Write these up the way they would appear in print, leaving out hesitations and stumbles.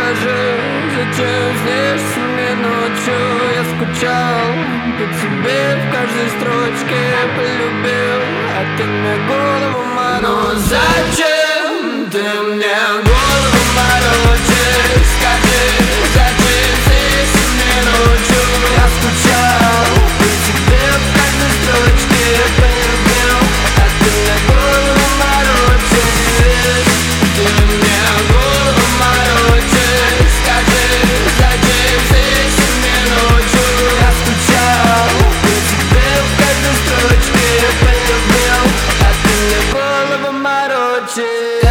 скажи, зачем здесь мне ночью? Я скучал по тебе, в каждой строчке полюбил, а ты мне голову морочишь. Ну зачем ты мне голову морочишь? Скажи, зачем здесь мне ночью? Я скучал по тебе, в каждой строчке полюбил, а ты мне голову морочишь. Ты мне голову морочишь. Скажи, зачем здесь мне ночью? Я скучал по тебе, в каждой строчке полюбил, а ты мне голову морочишь.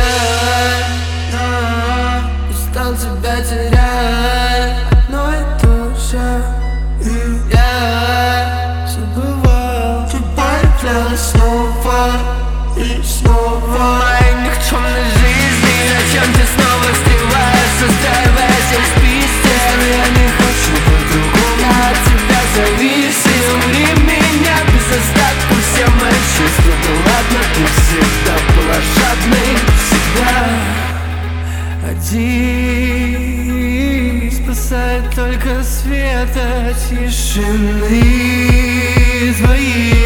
Устал тебя терять, но это уже я забывал. Ты появлялась снова и снова в моей никчемной жизни. Зачем ты снова встреваешь, устраивая здесь пиздец? Я не хочу по-другому от тебя зависеть. Умри меня без остатка, все мои чувства. Да ладно, ты всегда была жадной, всегда один. Спасает только свет от тишины твоей.